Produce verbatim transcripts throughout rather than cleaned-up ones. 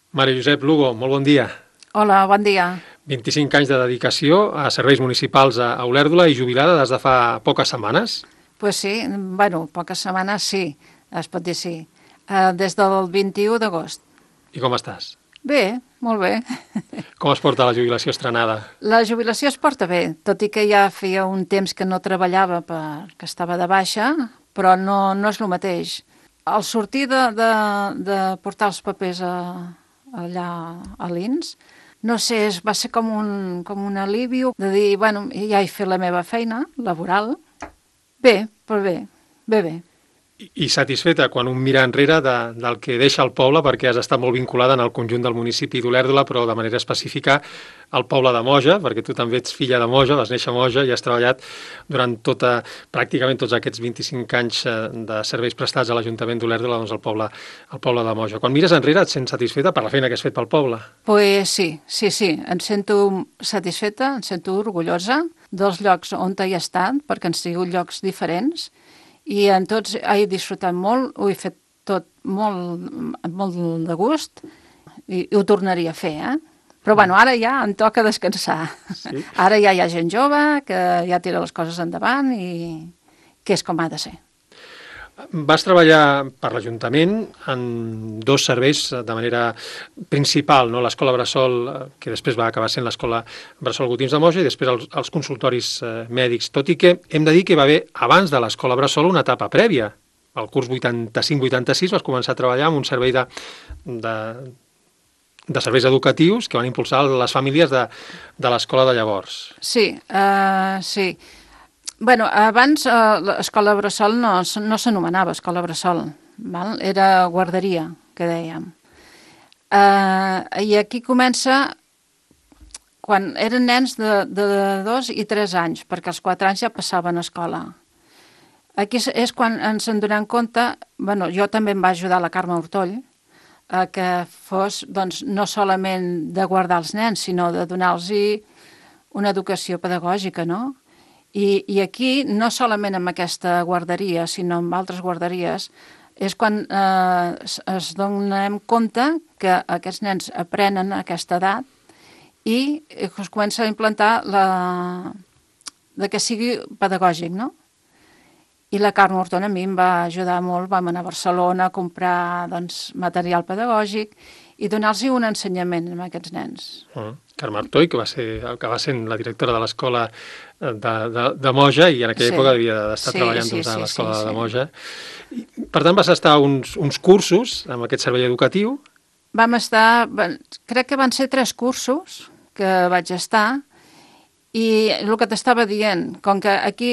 Maria Josep Lugo, molt bon dia. Hola, bon dia. vint-i-cinc anys de dedicació a serveis municipals a Olèrdola i jubilada des de fa poques setmanes. Pues sí, bueno, poques setmanes sí, es pot dir sí. Uh, des del vint-i-u d'agost. I com estàs? Bé, molt bé. Com es porta la jubilació estrenada? La jubilació es porta bé, tot i que ja feia un temps que no treballava perquè estava de baixa, però no, no és el mateix. Al sortir de, de, de portar els papers a, allà a l'I N S, no sé, es va ser com un, com un alivio de dir, bueno, ja he fet la meva feina laboral. Bé, però bé, bé, bé. I, i satisfeta quan un mira enrere de, del que deixa el poble, perquè has estat molt vinculada en el conjunt del municipi d'Olèrdola, però de manera específica al poble de Moja, perquè tu també ets filla de Moja, vas néixer a Moja i has treballat durant tota, pràcticament tots aquests vint-i-cinc anys de serveis prestats a l'Ajuntament d'Olèrdola, doncs al poble, al poble de Moja. Quan mires enrere et sents satisfeta per la feina que has fet pel poble? Pues sí, sí, sí, em sento satisfeta, em sento orgullosa dels llocs on he estat, perquè han sigut llocs diferents, i en tots he disfrutat molt, ho he fet tot molt, molt de gust, i, i ho tornaria a fer, eh? Però bueno, ara ja em toca descansar. Sí? Ara ja hi ha gent jove que ja tira les coses endavant i que és com ha de ser. Vas treballar per l'Ajuntament en dos serveis de manera principal, no? L'Escola Bressol, que després va acabar sent l'Escola Bressol Gotins de Moja, i després els, els consultoris eh, mèdics, tot i que hem de dir que hi va haver, abans de l'Escola Bressol, una etapa prèvia. Al curs vuitanta-cinc vuitanta-sis vas començar a treballar en un servei de, de, de serveis educatius que van impulsar les famílies de, de l'escola de llavors. Sí, uh, sí. Bueno, abans eh, l'escola Bressol no, no s'anomenava escola Bressol, val? Era guarderia, que dèiem. Eh, I aquí comença quan eren nens de, de dos i tres anys, perquè als quatre anys ja passaven a escola. Aquí és quan ens en donem compte, bueno, jo també em va ajudar la Carme Hortoll, eh, que fos doncs, no solament de guardar els nens, sinó de donar-los una educació pedagògica, no? I, I aquí, no solament amb aquesta guarderia, sinó amb altres guarderies, és quan eh, es, es donem compte que aquests nens aprenen a aquesta edat i es comença a implantar la, de que sigui pedagògic, no? I la Carme Hortón a mi em va ajudar molt, vam anar a Barcelona a comprar doncs, material pedagògic i donar-los un ensenyament a aquests nens. Uh, Carme Artoy, que va ser que va ser la directora de l'escola de, de, de Moja, i en aquella sí. època devia d'estar sí, treballant sí, doncs, a sí, l'escola sí, sí. de Moja. I, per tant, vas estar uns, uns cursos amb aquest servei educatiu? Vam estar, crec que van ser tres cursos que vaig estar, i el que t'estava dient, com que aquí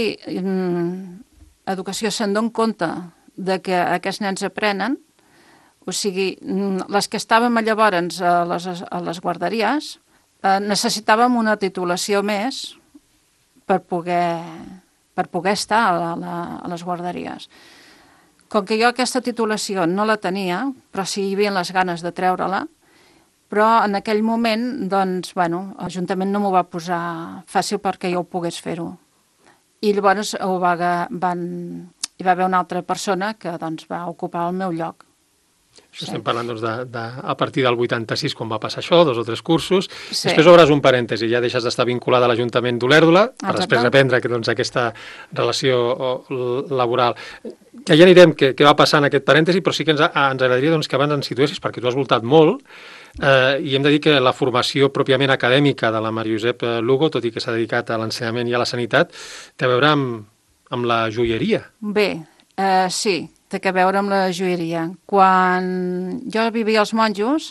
en educació se'n dona compte de que aquests nens aprenen, o sigui, les que estàvem llavors a les, a les guarderies, eh, necessitàvem una titulació més per poder, per poder estar a, la, a les guarderies. Com que jo aquesta titulació no la tenia, però sí hi havia les ganes de treure-la, però en aquell moment, doncs, bueno, l'Ajuntament no m'ho va posar fàcil perquè jo ho pogués fer-ho. I llavors ho va, van, hi va haver una altra persona que doncs, va ocupar el meu lloc. Això estem parlant doncs, de, de, a partir del vuitanta-sis, quan va passar això, dos o tres cursos. Sí. Després obres un parèntesi, ja deixes d'estar vinculada a l'Ajuntament d'Olèrdola, per Exacte. Després reprendre que, doncs, aquesta relació laboral. Ja hi anirem què, què va passar en aquest parèntesi, però sí que ens, ens agradaria doncs, que abans ens situessis, perquè tu has voltat molt, eh, i hem de dir que la formació pròpiament acadèmica de la Maria Josep Lugo, tot i que s'ha dedicat a l'ensenyament i a la sanitat, té a veure amb, amb la joieria. Bé, eh, sí, té a veure amb la joieria. Quan jo vivia als Monjos,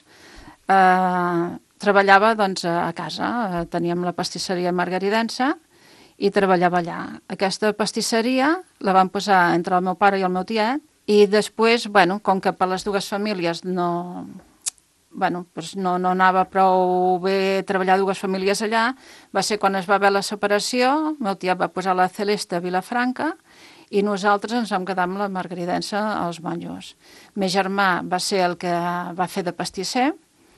eh, treballava doncs, a casa. Teníem la pastisseria margaridense i treballava allà. Aquesta pastisseria la van posar entre el meu pare i el meu tiet i després, bueno, com que per les dues famílies no, bueno, doncs no, no anava prou bé treballar dues famílies allà, va ser quan es va haver la separació, el meu tiet va posar la Celeste a Vilafranca i nosaltres ens vam quedar amb la margaridense als Monjos. Meu germà va ser el que va fer de pastisser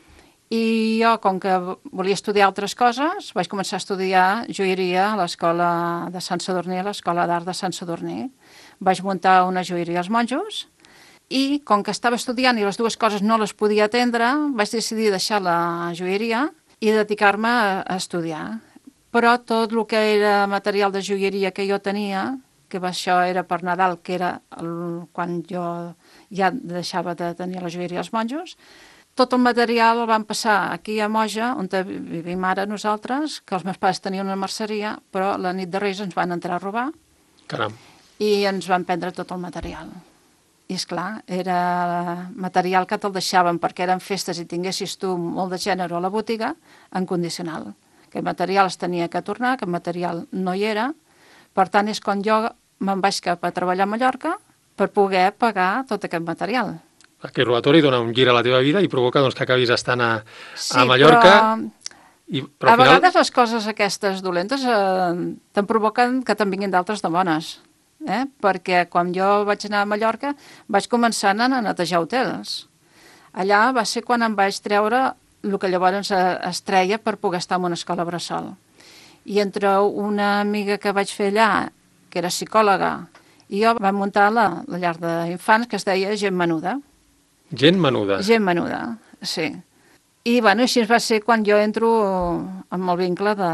i jo, com que volia estudiar altres coses, vaig començar a estudiar joieria a l'escola de Sant Sadurní, a l'escola d'art de Sant Sadurní. Vaig muntar una joieria als Monjos i com que estava estudiant i les dues coses no les podia atendre, vaig decidir deixar la joieria i dedicar-me a, a estudiar. Però tot el que era material de joieria que jo tenia, que això era per Nadal, que era el, quan jo ja deixava de tenir la joieria als monjos, tot el material el van passar aquí a Moja, on vivim ara nosaltres, que els meus pares tenien una merceria, però la nit de Reis ens van entrar a robar. Caram. I ens van prendre tot el material. I, esclar, era material que te'l deixaven perquè eren festes i tinguessis tu molt de gènere a la botiga, en condicional. Aquest material es tenia que tornar, aquest material no hi era. Per tant, és quan jo me'n vaig cap a treballar a Mallorca per poder pagar tot aquest material. Aquest robatori dona un gir a la teva vida i provoca doncs, que acabis estant a, sí, a Mallorca. Però, i, però a final... vegades les coses aquestes dolentes eh, te'n provoquen que te'n vinguin d'altres de bones. Eh? Perquè quan jo vaig anar a Mallorca vaig començar a netejar hotels. Allà va ser quan em vaig treure el que llavors es treia per poder estar en una escola bressol. I entre una amiga que vaig fer allà, que era psicòloga, i jo vam muntar la, la llar d'infants que es deia Gent Menuda. Gent menuda. Gent menuda, sí. I bueno, així va ser quan jo entro amb el vincle de,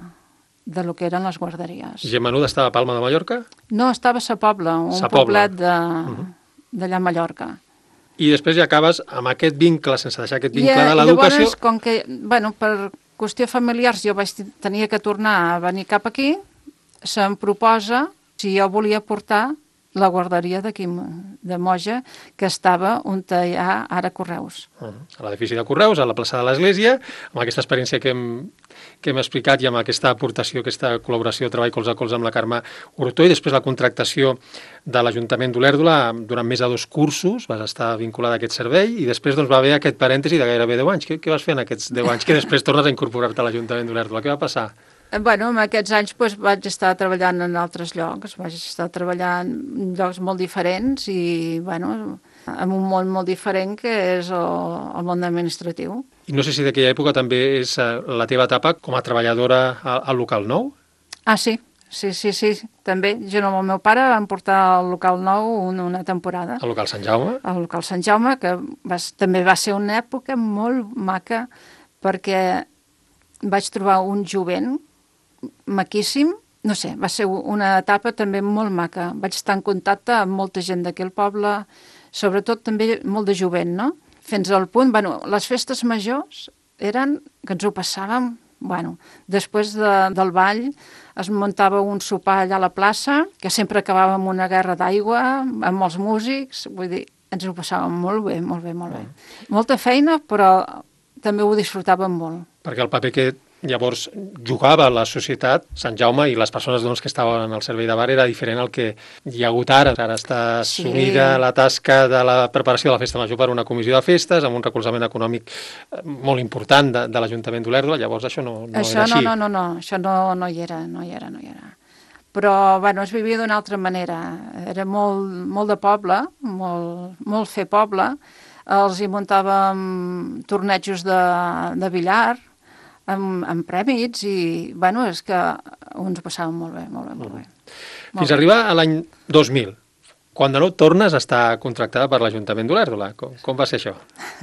de lo que eren les guarderies. Gent menuda estava a Palma de Mallorca? No, estava a Sa Pobla, un Sa Pobla. poblet de, uh-huh. d'allà a Mallorca. I després ja acabes amb aquest vincle, sense deixar aquest vincle I, de l'educació. Llavors, com que, bueno, per qüestió familiars jo vaig tenia que tornar a venir cap aquí, se'm proposa si jo volia portar la guarderia d'aquí, de Moja, que estava on hi ha ara Correus. Uh -huh. A l'edifici de Correus, a la plaça de l'Església, amb aquesta experiència que hem, que hem explicat i amb aquesta aportació, aquesta col·laboració, treball colze a colze amb la Carme Hurtó, i després la contractació de l'Ajuntament d'Olèrdola durant més de dos cursos, vas estar vinculada a aquest servei, i després doncs, va haver aquest parèntesi de gairebé deu anys. Què, què vas fer en aquests deu anys que després tornes a incorporar-te a l'Ajuntament d'Olèrdola? Què va passar? Bueno, en aquests anys doncs, vaig estar treballant en altres llocs, vaig estar treballant en llocs molt diferents i, bueno, en un món molt diferent que és el, el món administratiu. I no sé si d'aquella època també és la teva etapa com a treballadora al local nou? Ah, sí, sí, sí, sí, també. Jo amb el meu pare vam portar al local nou una, una temporada. Al local Sant Jaume? Al local Sant Jaume, que va, també va ser una època molt maca perquè vaig trobar un jovent maquíssim, no sé, va ser una etapa també molt maca. Vaig estar en contacte amb molta gent d'aquí al poble, sobretot també molt de jovent, no? Fins al punt, bueno, les festes majors eren que ens ho passàvem, bueno, després de, del ball es muntava un sopar allà a la plaça, que sempre acabava amb una guerra d'aigua, amb els músics, vull dir, ens ho passàvem molt bé, molt bé, molt bé. Mm. Molta feina, però també ho disfrutàvem molt. Perquè el paper que llavors jugava la societat, Sant Jaume, i les persones doncs, que estaven al servei de bar era diferent al que hi ha hagut ara. Ara està assumida sí. la tasca de la preparació de la festa major per una comissió de festes, amb un recolzament econòmic molt important de, de l'Ajuntament d'Olèrdola. Llavors això no, no això era així. No, no, no, no, això no, no hi era, no hi era, no hi era. Però, bueno, es vivia d'una altra manera. Era molt, molt de poble, molt, molt fer poble. Els hi muntàvem tornejos de, de billar, amb, amb prèmits i, bueno, és que ens ho passàvem molt bé, molt bé, molt bé. Molt Fins a arribar a l'any dos mil, quan de nou tornes a estar contractada per l'Ajuntament d'Olèrdola. Com, com va ser això?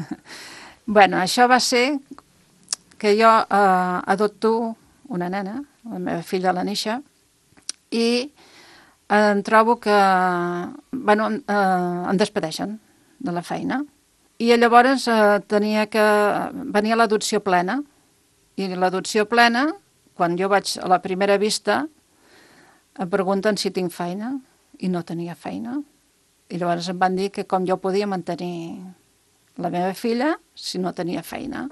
Bueno, això va ser que jo eh, adopto una nena, la meva filla, la Nisha, i em trobo que, bueno, eh, em despedeixen de la feina. I llavors eh, tenia que venir a l'adopció plena. I l'adopció plena, quan jo vaig a la primera vista, em pregunten si tinc feina, i no tenia feina. I llavors em van dir que com jo podia mantenir la meva filla si no tenia feina.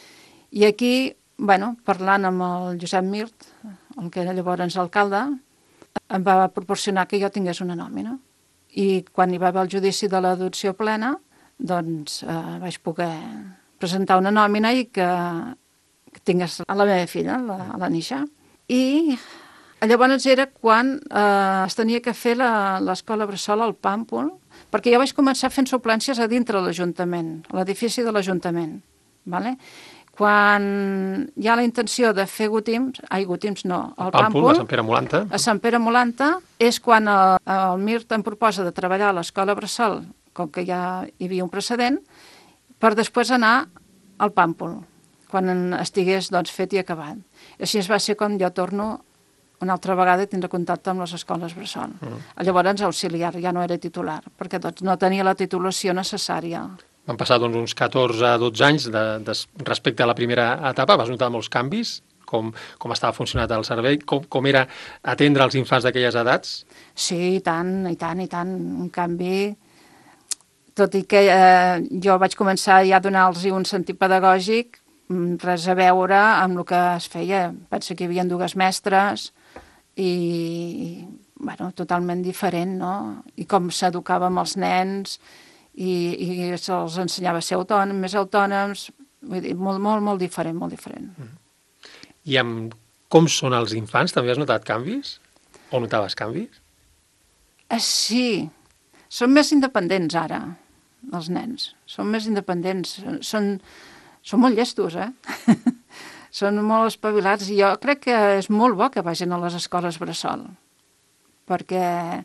I aquí, bueno, parlant amb el Josep Mirt, el que era llavors alcalde, em va proporcionar que jo tingués una nòmina. I quan hi va haver el judici de l'adopció plena, doncs eh, vaig poder presentar una nòmina i que que tingués a la meva filla, la, a la Nisha. I llavors era quan eh, es tenia que fer l'escola bressol al Pàmpol, perquè jo vaig començar fent suplències a dintre de l'Ajuntament, a l'edifici de l'Ajuntament. Vale? Quan hi ha la intenció de fer gotims, ai, gotims no, al Pàmpol, a Sant Pere Molanta, a Sant Pere Molanta, és quan el, el Mirt em proposa de treballar a l'escola bressol com que ja hi havia un precedent, per després anar al Pàmpol, quan estigués doncs, fet i acabat. I així va ser com jo torno una altra vegada a tindre contacte amb les escoles bressol. Mm. Llavors auxiliar, ja no era titular, perquè doncs, no tenia la titulació necessària. Van passar doncs, uns catorze a dotze anys de, de, respecte a la primera etapa. Vas notar molts canvis? Com, com estava funcionant el servei? Com, com era atendre els infants d'aquelles edats? Sí, i tant, i tant, i tant. Un canvi... Tot i que eh, jo vaig començar ja a donar-los un sentit pedagògic, res a veure amb el que es feia. Penso que hi havia dues mestres i, bueno, totalment diferent, no? I com s'educava amb els nens i, i se'ls ensenyava a ser autònoms, més autònoms, vull dir, molt, molt, molt diferent, molt diferent. Mm. I amb com són els infants? També has notat canvis? O notaves canvis? Eh, sí, són més independents ara, els nens. Són més independents. Són, són molt llestos, eh? Són molt espavilats i jo crec que és molt bo que vagin a les escoles bressol, perquè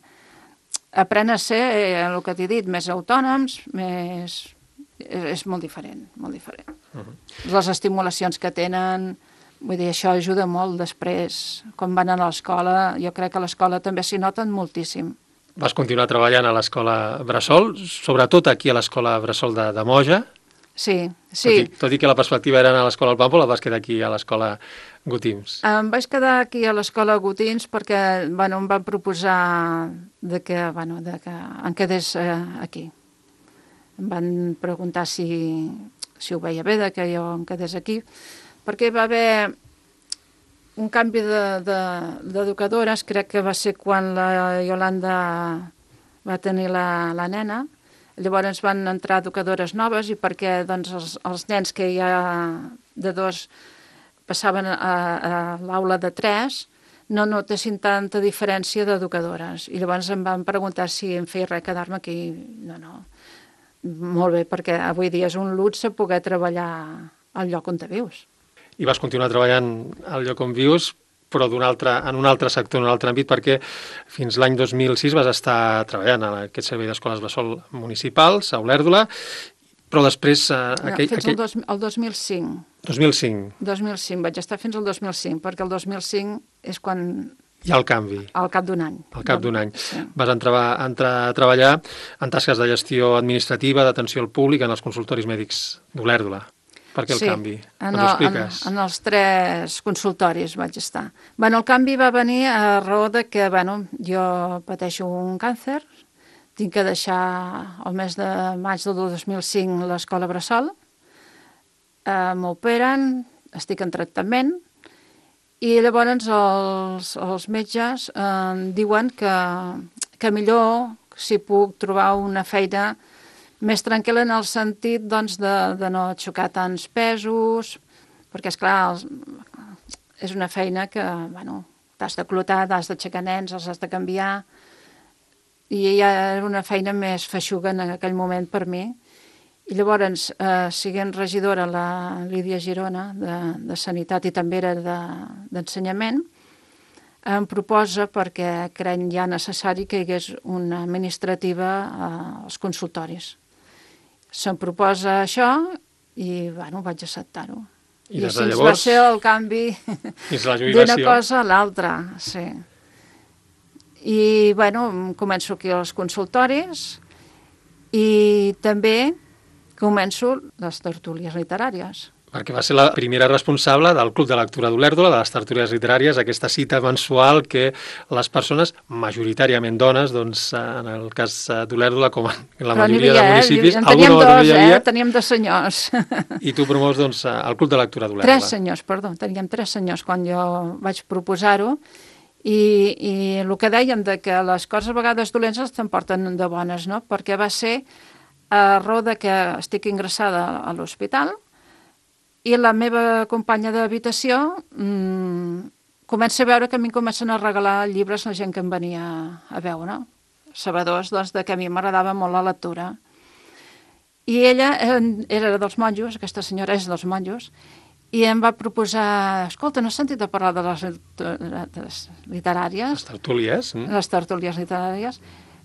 aprèn a ser, eh, el que t'he dit, més autònoms, més... És, és molt diferent, molt diferent. Uh-huh. Les estimulacions que tenen... Vull dir, això ajuda molt després, quan van a l'escola. Jo crec que a l'escola també s'hi noten moltíssim. Vas continuar treballant a l'escola Bressol, sobretot aquí a l'escola Bressol de, de Moja. Sí, sí. Tot i, tot i que la perspectiva era anar a l'escola al Pàmpol, et vas quedar aquí a l'escola Gotins. Em vaig quedar aquí a l'escola Gotins perquè bueno, em van proposar de que, bueno, de que em quedés eh, aquí. Em van preguntar si, si ho veia bé de que jo em quedés aquí, perquè va haver un canvi d'educadores, de, de, crec que va ser quan la Iolanda va tenir la, la nena. Llavors van entrar educadores noves i perquè doncs, els, els nens que ja de dos passaven a, a l'aula de tres no notessin tanta diferència d'educadores. I llavors em van preguntar si em feia res quedar-me aquí. No, no, molt bé, perquè avui dia és un luxe poder treballar al lloc on te vius. I vas continuar treballant al lloc on vius, però altre, en un altre sector, en un altre àmbit, perquè fins l'any dos mil sis vas estar treballant en aquest servei d'escoles bressol municipals, a Olèrdola, però després... Eh, no, aquell, fins aquell... el, dos, el dos mil cinc. dos mil cinc. dos mil cinc, vaig estar fins al dos mil cinc, perquè el dos mil cinc és quan... Hi ha el canvi. Al cap d'un any. Al cap d'un any. Sí. Vas entrar, entrar a treballar en tasques de gestió administrativa, d'atenció al públic, en els consultoris mèdics d'Olèrdola. Per què el sí, canvi? En, el, en, en els tres consultoris vaig estar. Bueno, el canvi va venir a raó de que bueno, jo pateixo un càncer, tinc que deixar el mes de maig del dos mil cinc l'escola Bressol, eh, m'operen, estic en tractament, i llavors els, els metges eh, diuen que, que millor si puc trobar una feina més tranquil·la en el sentit doncs, de, de no xocar tants pesos, perquè, esclar, els, és una feina que bueno, t'has de clotar, t'has d'aixecar nens, els has de canviar, i ja era una feina més feixuga en aquell moment per mi. I llavors, eh, siguent regidora la Lídia Girona, de, de Sanitat, i també era d'ensenyament, de, em proposa, perquè crec ja necessari que hi hagués una administrativa als consultoris. Se'm proposa això i, bueno, vaig acceptar-ho. I, I així llavors... va ser el canvi d'una cosa a l'altra, sí. I, bueno, començo aquí als consultoris i també començo les tertúlies literàries. Perquè va ser la primera responsable del Club de Lectura d'Olèrdola, de les tertúlies literàries, aquesta cita mensual que les persones, majoritàriament dones, doncs, en el cas d'Olèrdola, com en la majoria de municipis, en teníem dos, hi havia, eh? Teníem dos senyors. I tu promous, doncs, el Club de Lectura d'Olèrdola. Tres senyors, perdó, teníem tres senyors quan jo vaig proposar-ho, i, i el que deien de que les coses a vegades dolents t'emporten de bones, no? Perquè va ser a raó de que estic ingressada a l'hospital, i la meva companya d'habitació mmm, comença a veure que a mi em comencen a regalar llibres la gent que em venia a veure, sabedors doncs, de que a mi m'agradava molt la lectura. I ella era dels monjos, aquesta senyora és dels monjos, i em va proposar, escolta, no has sentit a parlar de les, de les literàries? Les tertúlies. Mm. Les tertúlies literàries.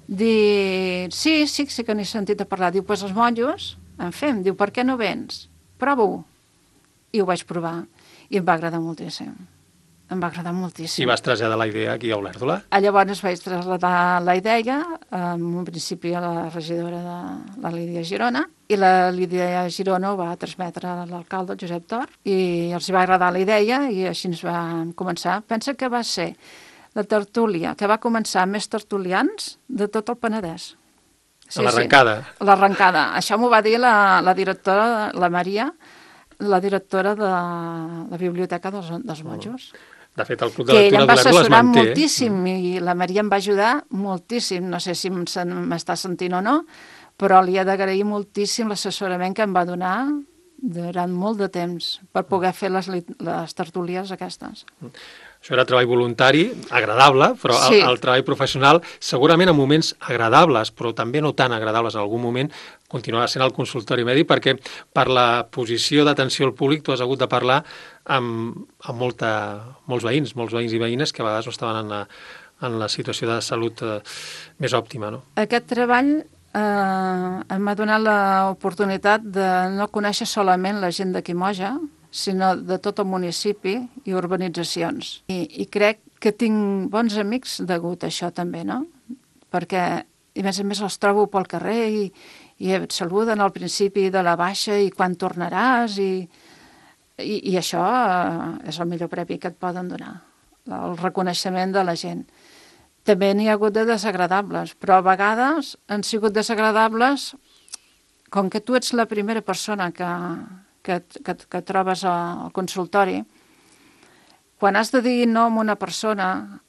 Dir, sí, sí, sí que n'he sentit a parlar. Diu, pues els monjos en fem. Diu, per què no vens? Prova-ho. I ho vaig provar. I em va agradar moltíssim. Em va agradar moltíssim. I vas traslladar la idea aquí a Olèrdola? Llavors vaig traslladar la idea, en un principi a la regidora de la Lídia Girona, i la Lídia Girona ho va transmetre a l'alcalde, el Josep Tor, i els va agradar la idea i així ens vam començar. Pensa que va ser la tertúlia, que va començar amb més tertulians de tot el Penedès. Sí, a l'arrencada? Sí, l'arrencada. Això m'ho va dir la, la directora, la Maria, la directora de la Biblioteca dels, dels Monjos. Mm. De fet, el Club de Lectura d'Olèrdola es manté. Que ella em va assessorar moltíssim i la Maria em va ajudar moltíssim. No sé si m'està sentint o no, però li he d'agrair moltíssim l'assessorament que em va donar durant molt de temps per poder fer les, les tertúlies aquestes. Això era treball voluntari, agradable, però sí. el, el treball professional segurament en moments agradables, però també no tan agradables en algun moment, continuarà sent el consultori mèdic, perquè per la posició d'atenció al públic tu has hagut de parlar amb, amb molta, molts veïns, molts veïns i veïnes que a vegades no estaven en la, en la situació de salut eh, més òptima, no? Aquest treball eh, em va donar l'oportunitat de no conèixer solament la gent de Quimoja, sinó de tot el municipi i urbanitzacions. I, i crec que tinc bons amics degut a això també, no? Perquè, a més a més, els trobo pel carrer i, i et saluden al principi de la baixa i quan tornaràs i, i, i això eh, és el millor premi que et poden donar, el reconeixement de la gent. També n'hi ha hagut de desagradables, però a vegades han sigut desagradables com que tu ets la primera persona que... Que, que, que trobes al consultori, quan has de dir no a una persona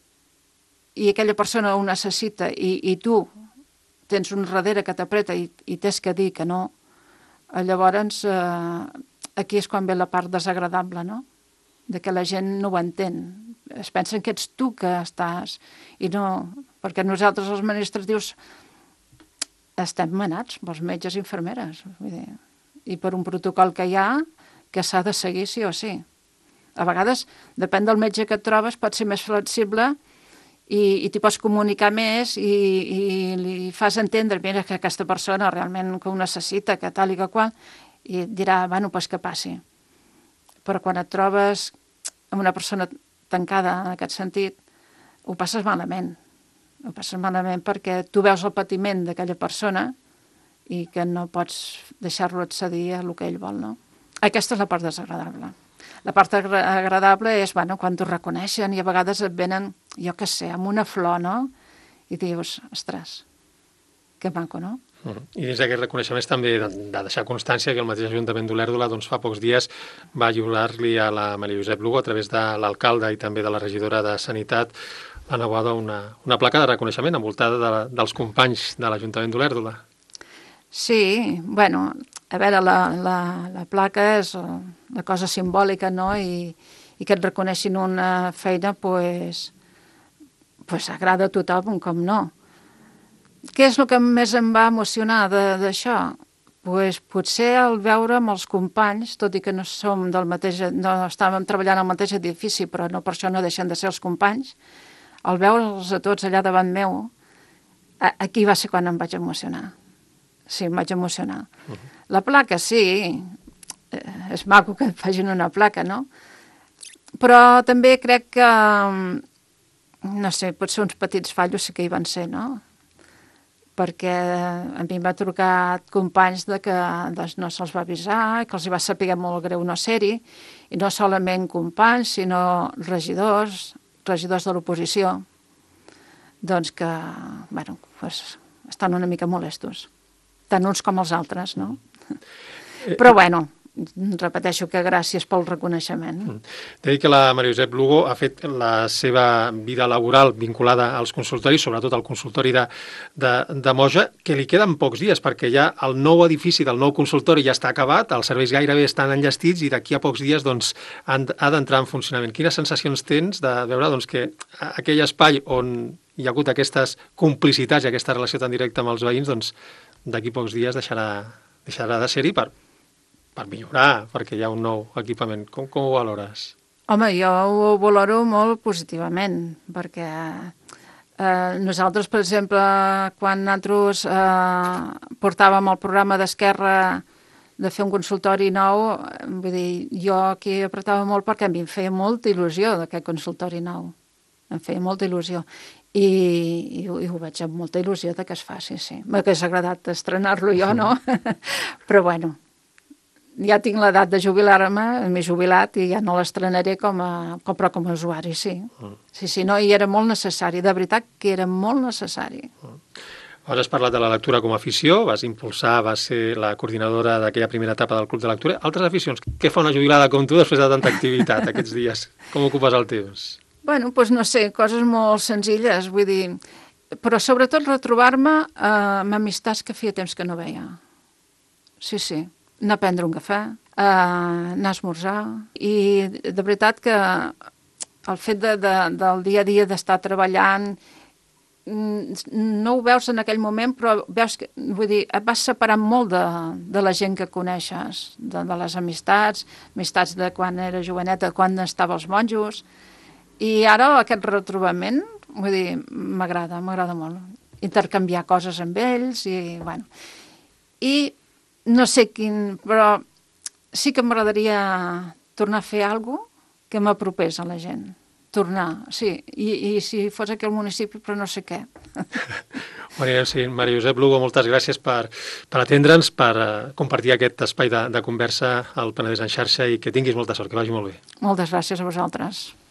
i aquella persona ho necessita i, i tu tens un darrere que t'apreta i, i tens que dir que no, llavors eh, aquí és quan ve la part desagradable, no? De que la gent no ho entén. Es pensen que ets tu que estàs i no, perquè nosaltres els administratius estem manats pels metges i infermeres, vull dir, i per un protocol que hi ha que s'ha de seguir sí o sí. A vegades, depèn del metge que et trobes, pot ser més flexible i, i t'hi pots comunicar més i, i li fas entendre, mira, que aquesta persona realment que ho necessita, que tal i que qual, i et dirà, bueno, pues que passi. Però quan et trobes amb una persona tancada en aquest sentit, ho passes malament. Ho passes malament perquè tu veus el patiment d'aquella persona i que no pots deixar-lo accedir a el que ell vol, no? Aquesta és la part desagradable. La part agradable és, bueno, quan t'ho reconeixen i a vegades et venen, jo què sé, amb una flor, no? I dius, ostres, que maco, no? Uh -huh. I dins d'aquest reconeixement també de, de deixar constància que el mateix Ajuntament d'Olèrdola doncs, fa pocs dies va lliurar-li a la Maria Josep Lugo a través de l'alcalde i també de la regidora de Sanitat la Naguada una, una placa de reconeixement envoltada de, dels companys de l'Ajuntament d'Olèrdola. Sí, bueno, a veure, la, la, la placa és una cosa simbòlica, no? I, i que et reconeixin una feina, pues, pues agrada a tothom, com no. Què és el que més em va emocionar d'això? Pues potser el veure amb els companys, tot i que no som del mateix, no estàvem treballant al mateix edifici, però no per això no deixen de ser els companys, el veure'ls a tots allà davant meu, aquí va ser quan em vaig emocionar. Sí, em vaig emocionar. Uh -huh. La placa, sí, és maco que et facin una placa, no? Però també crec que, no sé, potser uns petits fallos sí que hi van ser, no? Perquè a mi em va trucar companys de que doncs, no se'ls va avisar, que els hi va saber molt greu no ser-hi, i no solament companys, sinó regidors, regidors de l'oposició, doncs que, bueno, pues, estan una mica molestos. Tant uns com els altres, no? Però, bueno, repeteixo que gràcies pel reconeixement. T'he dit que la Maria Josep Lugo ha fet la seva vida laboral vinculada als consultoris, sobretot al consultori de, de, de Moja, que li queden pocs dies, perquè ja el nou edifici del nou consultori ja està acabat, els serveis gairebé estan enllestits i d'aquí a pocs dies doncs, han, ha d'entrar en funcionament. Quines sensacions tens de veure doncs, que aquell espai on hi ha hagut aquestes complicitats i aquesta relació tan directa amb els veïns, doncs, d'aquí pocs dies deixarà, deixarà de ser-hi per, per millorar, perquè hi ha un nou equipament. Com, com ho valores? Home, jo ho valoro molt positivament, perquè Eh, nosaltres, per exemple, quan nosaltres eh, portàvem el programa d'Esquerra de fer un consultori nou, vull dir, jo aquí apretava molt perquè a mi em feia molta il·lusió d'aquest consultori nou. Em feia molta il·lusió. I, i, i ho veig amb molta il·lusió de que es faci, sí. M'hagués agradat estrenar-lo jo, no? Però bueno, ja tinc l'edat de jubilar-me, m'he jubilat i ja no l'estrenaré com a, com, però com a usuari, sí. Sí, sí, no, i era molt necessari, de veritat que era molt necessari. Has parlat de la lectura com a afició, vas impulsar, vas ser la coordinadora d'aquella primera etapa del Club de Lectura. Altres aficions, què fa una jubilada com tu després de tanta activitat aquests dies? Com ocupes el temps? Bueno, doncs no sé, coses molt senzilles, vull dir, però sobretot retrobar-me eh, amb amistats que feia temps que no veia. Sí, sí. Anar a prendre un cafè, eh, anar a esmorzar, i de veritat que el fet de, de, del dia a dia d'estar treballant, no ho veus en aquell moment, però veus que, vull dir, et vas separant molt de, de la gent que coneixes, de, de les amistats, amistats de quan era joveneta, quan estava als monjos, i ara aquest retrobament, vull dir, m'agrada, m'agrada molt. Intercanviar coses amb ells, i, bueno, i no sé quin, però sí que m'agradaria tornar a fer alguna cosa que m'apropés a la gent. Tornar, sí, I, i si fos aquí al municipi, però no sé què. Maria, sí, Maria Josep Lugo, moltes gràcies per, per atendre'ns, per uh, compartir aquest espai de, de conversa al Penedès en xarxa, i que tinguis molta sort, que vagi molt bé. Moltes gràcies a vosaltres.